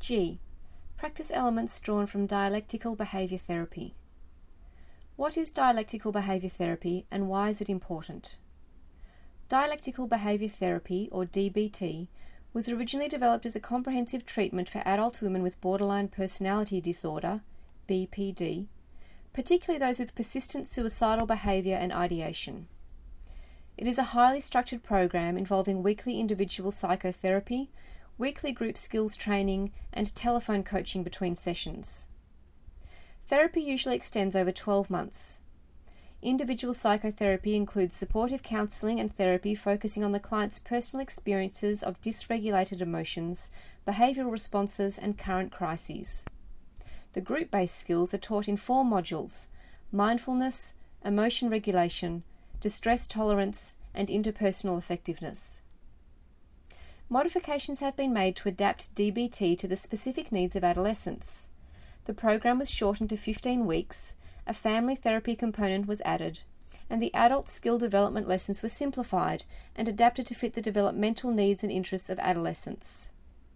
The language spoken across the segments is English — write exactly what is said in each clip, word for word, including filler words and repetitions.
G. Practice elements drawn from dialectical behaviour therapy. What is dialectical behaviour therapy and why is it important? Dialectical behaviour therapy, or D B T, was originally developed as a comprehensive treatment for adult women with borderline personality disorder, B P D, particularly those with persistent suicidal behaviour and ideation. It is a highly structured program involving weekly individual psychotherapy, weekly group skills training, and telephone coaching between sessions. Therapy usually extends over twelve months. Individual psychotherapy includes supportive counselling and therapy focusing on the client's personal experiences of dysregulated emotions, behavioural responses, and current crises. The group-based skills are taught in four modules: mindfulness, emotion regulation, distress tolerance, and interpersonal effectiveness. Modifications have been made to adapt D B T to the specific needs of adolescents. The program was shortened to fifteen weeks, a family therapy component was added, and the adult skill development lessons were simplified and adapted to fit the developmental needs and interests of adolescents.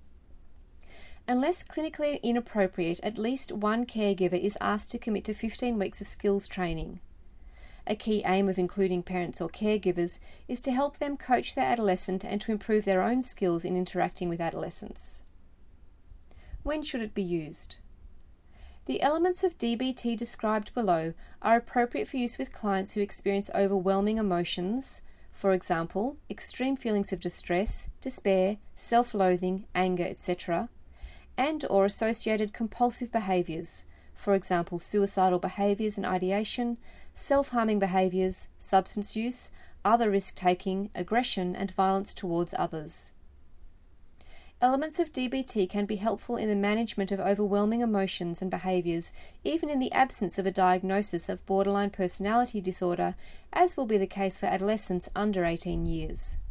Unless clinically inappropriate, at least one caregiver is asked to commit to fifteen weeks of skills training. A key aim of including parents or caregivers is to help them coach their adolescent and to improve their own skills in interacting with adolescents. When should it be used? The elements of D B T described below are appropriate for use with clients who experience overwhelming emotions, for example, extreme feelings of distress, despair, self-loathing, anger, et cetera, and or associated compulsive behaviours, for example, suicidal behaviours and ideation, self-harming behaviours, substance use, other risk-taking, aggression, and violence towards others. Elements of D B T can be helpful in the management of overwhelming emotions and behaviours, even in the absence of a diagnosis of borderline personality disorder, as will be the case for adolescents under eighteen years.